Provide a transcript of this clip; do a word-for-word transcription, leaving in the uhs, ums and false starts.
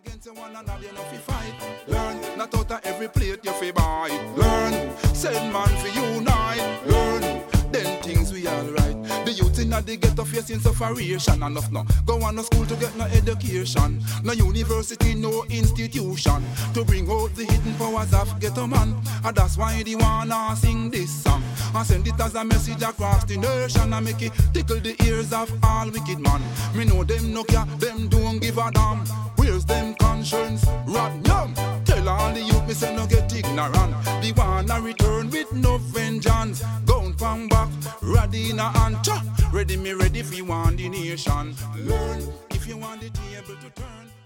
against one another, you know fi fight. Learn, not out of every plate you fi buy. Learn, send man fi unite. Learn, then things we alright. The youth inna the ghetto facing sufferation. Enough no, go on no school to get no education. No university, no institution to bring out the hidden powers of ghetto man. And that's why they wanna sing this song and send it as a message across the nation and make it tickle the ears of all wicked man. Me know them no care, them don't give a damn. Where's them conscience? Rat yum. Tell all the youth me say no get ignorant. They wanna return with no vengeance. Gone from back, ready in a hand. Ready me ready if you want the nation. Learn if you want the table to turn.